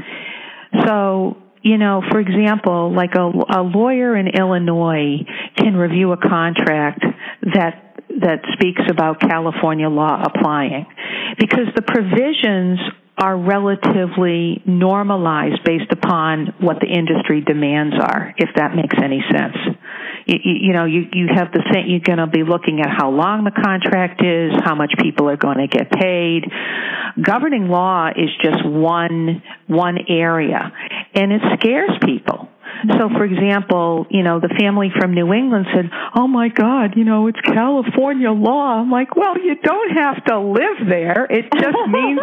B: so. You know, for example, like a, a lawyer in Illinois can review a contract that that speaks about California law applying, because the provisions are relatively normalized based upon what the industry demands are, if that makes any sense. You, you know, you, you have the same, you're going to be looking at how long the contract is, how much people are going to get paid. Governing law is just one, one area, and it scares people. So, for example, you know, the family from New England said, oh, my God, you know, it's California law. I'm like, well, you don't have to live there. It just means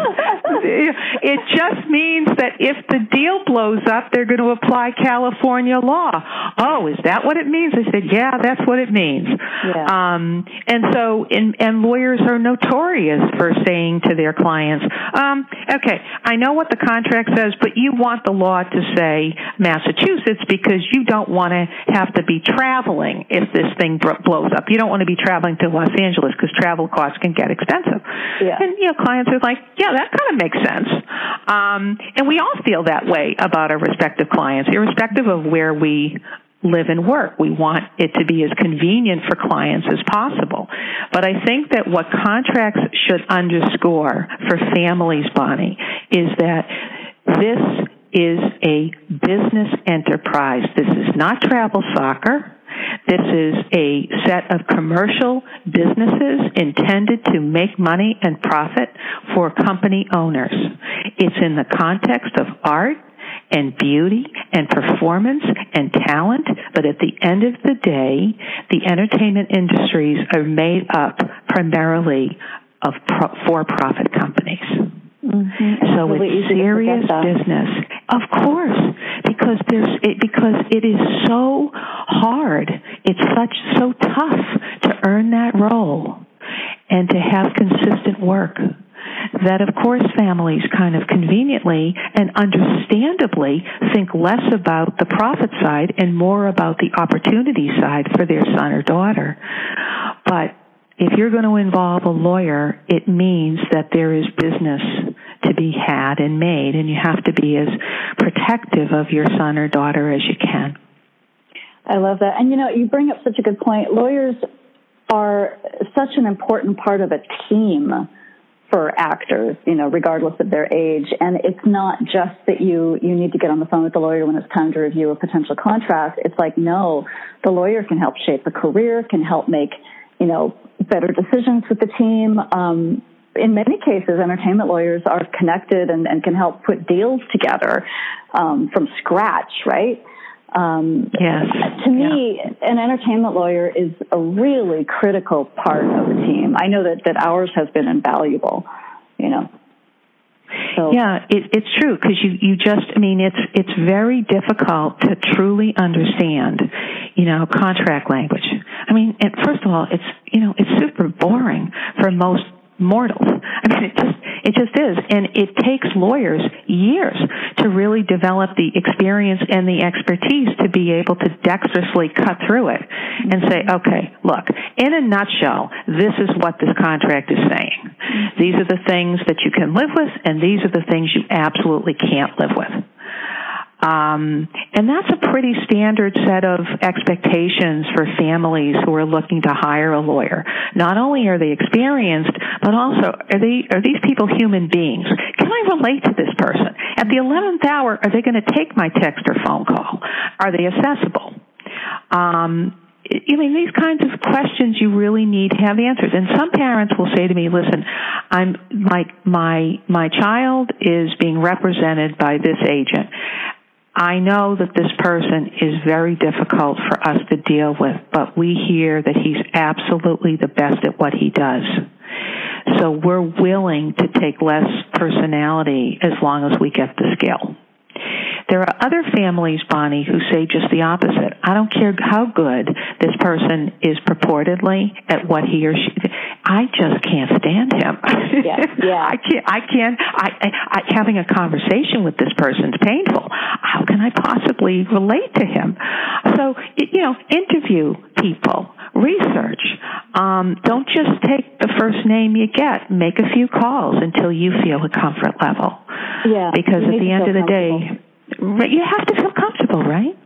B: it just means that if the deal blows up, they're going to apply California law. Oh, is that what it means? I said, yeah, that's what it means.
A: Yeah.
B: Um, and so, and, and lawyers are notorious for saying to their clients, um, okay, I know what the contract says, but you want the law to say Massachusetts, because you don't want to have to be traveling if this thing blows up. You don't want to be traveling to Los Angeles because travel costs can get expensive.
A: Yeah.
B: And, you know, clients are like, yeah, that kind of makes sense. Um, and we all feel that way about our respective clients, irrespective of where we live and work. We want it to be as convenient for clients as possible. But I think that what contracts should underscore for families, Bonnie, is that this is a business enterprise. This is not travel soccer. This is a set of commercial businesses intended to make money and profit for company owners. It's in the context of art and beauty and performance and talent, but at the end of the day, the entertainment industries are made up primarily of pro- for-profit companies.
A: Mm-hmm.
B: So
A: really
B: it's serious business, of course, because there's it, because it is so hard. It's such so tough to earn that role and to have consistent work that, of course, families kind of conveniently and understandably think less about the profit side and more about the opportunity side for their son or daughter. But if you're going to involve a lawyer, it means that there is business to be had and made, and you have to be as protective of your son or daughter as you can.
A: I love that. And, you know, you bring up such a good point. Lawyers are such an important part of a team for actors, you know, regardless of their age. And it's not just that you, you need to get on the phone with the lawyer when it's time to review a potential contract. It's like, no, the lawyer can help shape a career, can help make, you know, better decisions with the team. Um, in many cases, entertainment lawyers are connected and, and can help put deals together um, from scratch, right? Um,
B: yes.
A: To me, yeah. An entertainment lawyer is a really critical part of the team. I know that, that ours has been invaluable, you know. So.
B: Yeah, it, it's true, because you, you just, I mean, it's it's very difficult to truly understand, you know, contract language. I mean, and first of all, it's, you know, it's super boring for most mortals. I mean, it just it just is, and it takes lawyers years to really develop the experience and the expertise to be able to dexterously cut through it and say, okay, look, in a nutshell, this is what this contract is saying. These are the things that you can live with, and these are the things you absolutely can't live with. Um, and that's a pretty standard set of expectations for families who are looking to hire a lawyer. Not only are they experienced, but also are they are these people human beings? Can I relate to this person? At the eleventh hour, are they going to take my text or phone call? Are they accessible? Um, I mean, these kinds of questions you really need to have answers. And some parents will say to me, "Listen, I'm my my my child is being represented by this agent. I know that this person is very difficult for us to deal with, but we hear that he's absolutely the best at what he does. So we're willing to take less personality as long as we get the skill." There are other families, Bonnie, who say just the opposite. I don't care how good this person is purportedly at what he or she, I just can't stand him.
A: Yeah, yeah.
B: I can't, I can't, I, I, I, having a conversation with this person's painful. How can I possibly relate to him? So, you know, interview people, research. Um, don't just take the first name you get. Make a few calls until you feel a comfort level.
A: Yeah.
B: Because at the end of the day, you have to feel comfortable, right?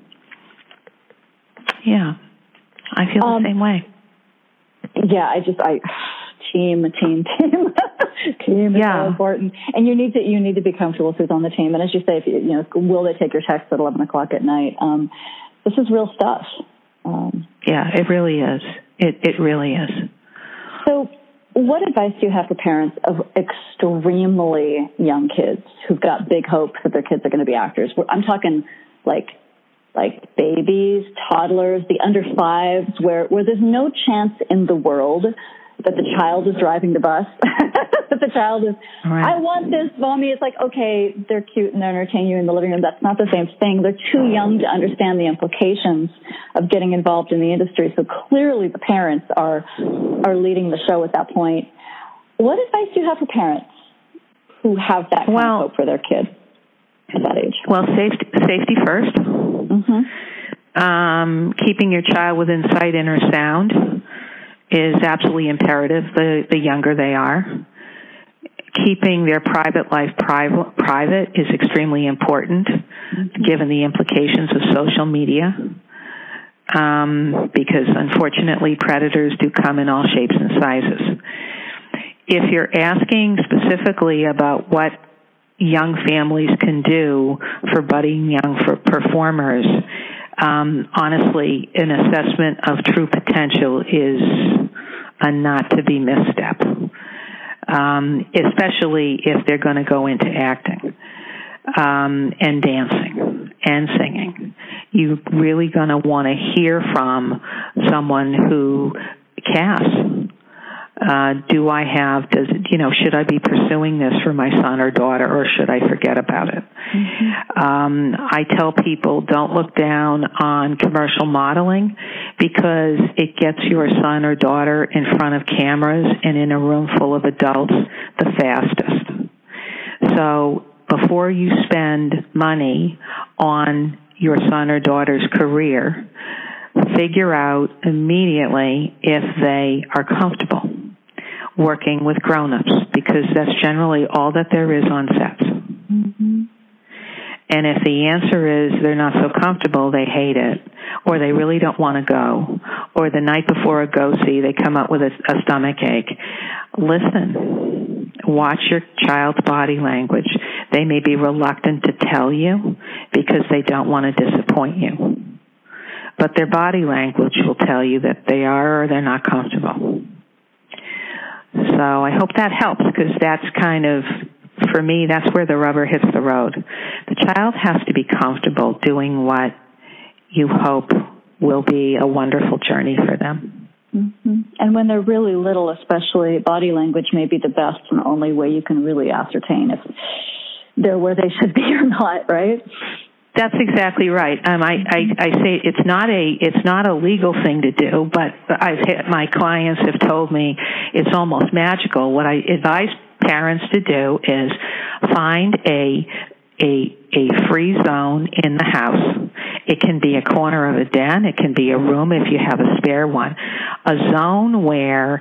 B: Yeah. I feel
A: um,
B: the same way.
A: Yeah, I just, I, team, team, team. Team is
B: yeah.
A: so important. And you need to, you need to be comfortable with who's on the team. And as you say, if you, you know, will they take your text at eleven o'clock at night? Um, this is real stuff. Um,
B: yeah, it really is. It, it really is.
A: So, what advice do you have for parents of extremely young kids who've got big hopes that their kids are going to be actors? I'm talking like like babies, toddlers, the under fives, where, where there's no chance in the world that the child is driving the bus, that the child is, right. I want this, mommy. It's like, okay, they're cute and they're entertaining you in the living room. That's not the same thing. They're too young to understand the implications of getting involved in the industry. So clearly the parents are are leading the show at that point. What advice do you have for parents who have that kind
B: well,
A: of hope for their kid at that age?
B: Well, safety, safety first. Mm-hmm. Um, keeping your child within sight, inner sound is absolutely imperative the, the younger they are. Keeping their private life private, private is extremely important, mm-hmm. given the implications of social media, um, because unfortunately predators do come in all shapes and sizes. If you're asking specifically about what young families can do for budding young for performers, Um, honestly, an assessment of true potential is a not to be misstep, um, especially if they're going to go into acting um, and dancing and singing. You're really going to want to hear from someone who casts. Uh, do I have, does you know, should I be pursuing this for my son or daughter, or should I forget about it? Mm-hmm. Um, I tell people, don't look down on commercial modeling because it gets your son or daughter in front of cameras and in a room full of adults the fastest. So before you spend money on your son or daughter's career, figure out immediately if they are comfortable working with grown-ups, because that's generally all that there is on sets. Mm-hmm. And if the answer is they're not so comfortable, they hate it, or they really don't want to go, or the night before a go-see they come up with a, a stomach ache, listen, watch your child's body language. They may be reluctant to tell you because they don't want to disappoint you, but their body language will tell you that they are or they're not comfortable. So I hope that helps, because that's kind of, for me, that's where the rubber hits the road. The child has to be comfortable doing what you hope will be a wonderful journey for them.
A: Mm-hmm. And when they're really little, especially, body language may be the best and only way you can really ascertain if they're where they should be or not, right?
B: That's exactly right. Um, I, I, I say it's not a it's not a legal thing to do, but I've had, my clients have told me it's almost magical. What I advise parents to do is find a a a free zone in the house. It can be a corner of a den. It can be a room if you have a spare one. A zone where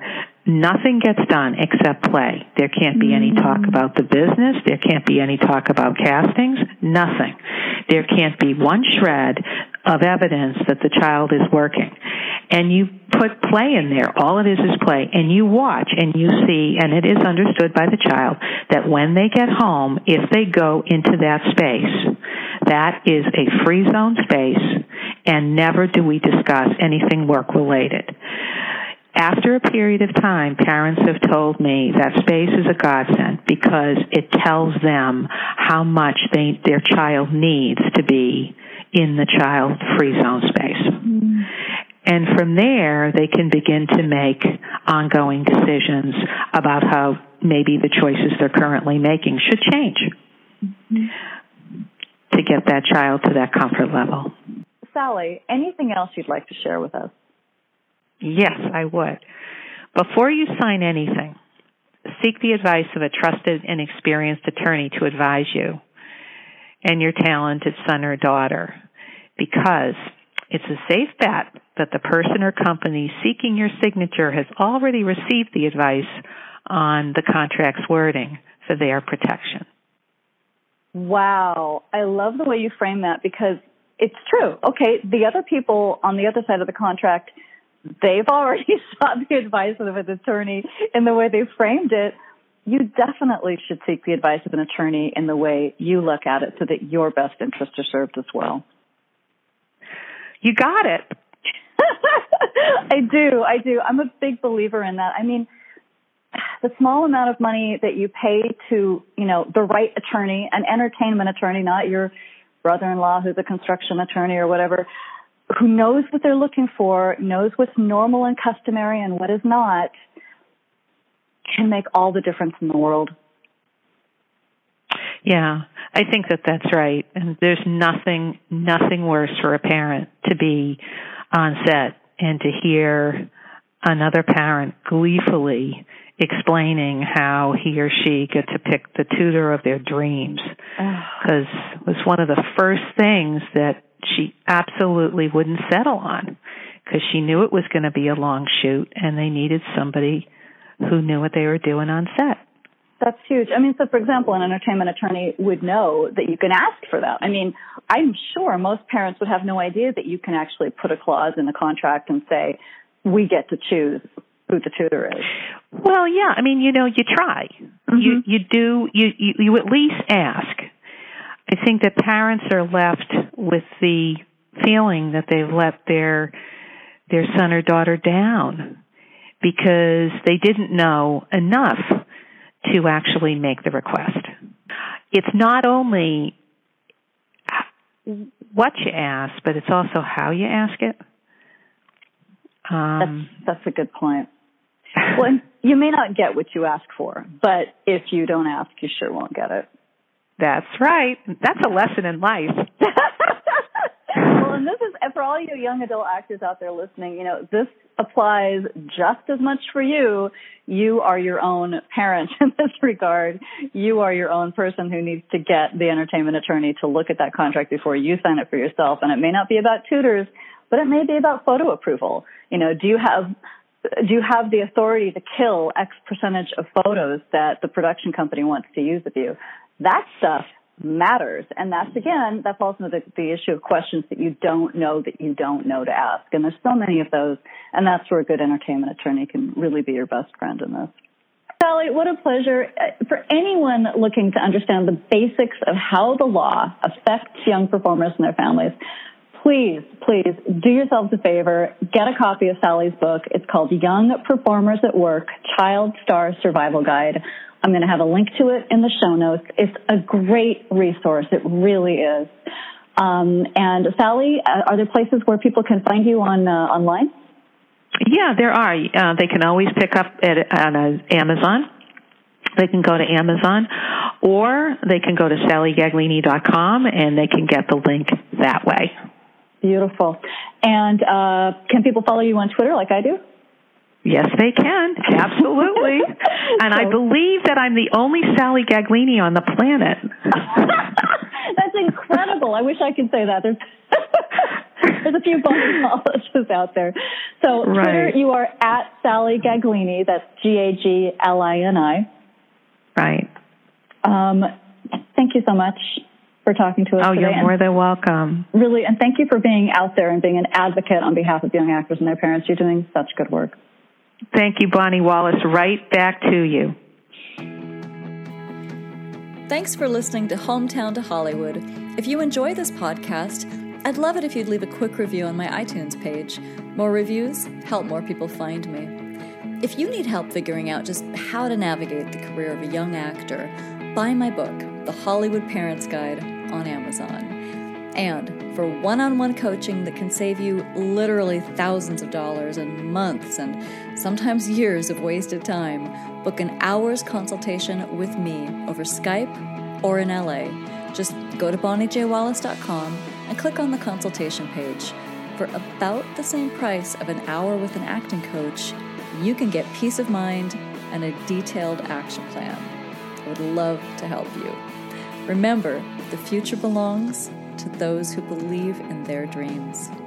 B: nothing gets done except play. There can't be any talk about the business. There can't be any talk about castings. Nothing. There can't be one shred of evidence that the child is working. And you put play in there. All it is is play. And you watch and you see, and it is understood by the child, that when they get home, if they go into that space, that is a free zone space, and never do we discuss anything work-related. After a period of time, parents have told me that space is a godsend because it tells them how much they, their child needs to be in the child free zone space. Mm-hmm. And from there, they can begin to make ongoing decisions about how maybe the choices they're currently making should change mm-hmm. to get that child to that comfort level.
A: Sally, anything else you'd like to share with us?
B: Yes, I would. Before you sign anything, seek the advice of a trusted and experienced attorney to advise you and your talented son or daughter, because it's a safe bet that the person or company seeking your signature has already received the advice on the contract's wording for their protection.
A: Wow. I love the way you frame that, because it's true. Okay, the other people on the other side of the contract, they've already sought the advice of an attorney in the way they framed it. You definitely should seek the advice of an attorney in the way you look at it so that your best interests are served as well.
B: You got it.
A: I do. I do. I'm a big believer in that. I mean, the small amount of money that you pay to, you know, the right attorney, an entertainment attorney, not your brother-in-law who's a construction attorney or whatever, who knows what they're looking for, knows what's normal and customary and what is not, can make all the difference in the world.
B: Yeah, I think that that's right. And there's nothing, nothing worse for a parent to be on set and to hear another parent gleefully explaining how he or she gets to pick the tutor of their dreams. Because it was one of the first things that she absolutely wouldn't settle on, because she knew it was going to be a long shoot and they needed somebody who knew what they were doing on set.
A: That's huge. I mean, so for example, an entertainment attorney would know that you can ask for that. I mean, I'm sure most parents would have no idea that you can actually put a clause in the contract and say, we get to choose who the tutor is.
B: Well, yeah. I mean, you know, you try. Mm-hmm. You you do, you, you, you at least ask. I think that parents are left with the feeling that they've let their their son or daughter down because they didn't know enough to actually make the request. It's not only what you ask, but it's also how you ask it.
A: Um, that's, that's a good point. Well, you may not get what you ask for, but if you don't ask, you sure won't get it.
B: That's right. That's a lesson in life.
A: Well, and this is, for all you young adult actors out there listening, you know, this applies just as much for you. You are your own parent in this regard. You are your own person who needs to get the entertainment attorney to look at that contract before you sign it for yourself. And it may not be about tutors, but it may be about photo approval. You know, do you have do you have the authority to kill X percentage of photos that the production company wants to use of you? That stuff matters. And that's, again, that falls into the, the issue of questions that you don't know that you don't know to ask. And there's so many of those, and that's where a good entertainment attorney can really be your best friend in this. Sally, what a pleasure. For anyone looking to understand the basics of how the law affects young performers and their families, please, please do yourselves a favor. Get a copy of Sally's book. It's called Young Performers at Work, Child Star Survival Guide. I'm going to have a link to it in the show notes. It's a great resource. It really is. Um, and Sally, are there places where people can find you on uh, online?
B: Yeah, there are. Uh, they can always pick up at on uh, Amazon. They can go to Amazon, or they can go to sally gaglini dot com, and they can get the link that way.
A: Beautiful. And uh, can people follow you on Twitter like I do?
B: Yes, they can. Absolutely. And I believe that I'm the only Sally Gaglini on the planet.
A: That's incredible. I wish I could say that. There's There's a few Bonnie Wallaces out there. So Twitter,
B: right.
A: you are at Sally Gaglini. That's G A G L I N I.
B: Right.
A: Um, thank you so much for talking to us
B: oh,
A: today.
B: Oh, you're more than welcome.
A: Really, and thank you for being out there and being an advocate on behalf of young actors and their parents. You're doing such good work.
B: Thank you, Bonnie Wallace. Right back to you.
C: Thanks for listening to Hometown to Hollywood. If you enjoy this podcast, I'd love it if you'd leave a quick review on my iTunes page. More reviews help more people find me. If you need help figuring out just how to navigate the career of a young actor, buy my book, The Hollywood Parents Guide, on Amazon. And for one-on-one coaching that can save you literally thousands of dollars and months and sometimes years of wasted time, book an hour's consultation with me over Skype or in L A. Just go to bonnie j wallace dot com and click on the consultation page. For about the same price of an hour with an acting coach, you can get peace of mind and a detailed action plan. I would love to help you. Remember, the future belongs to those who believe in their dreams.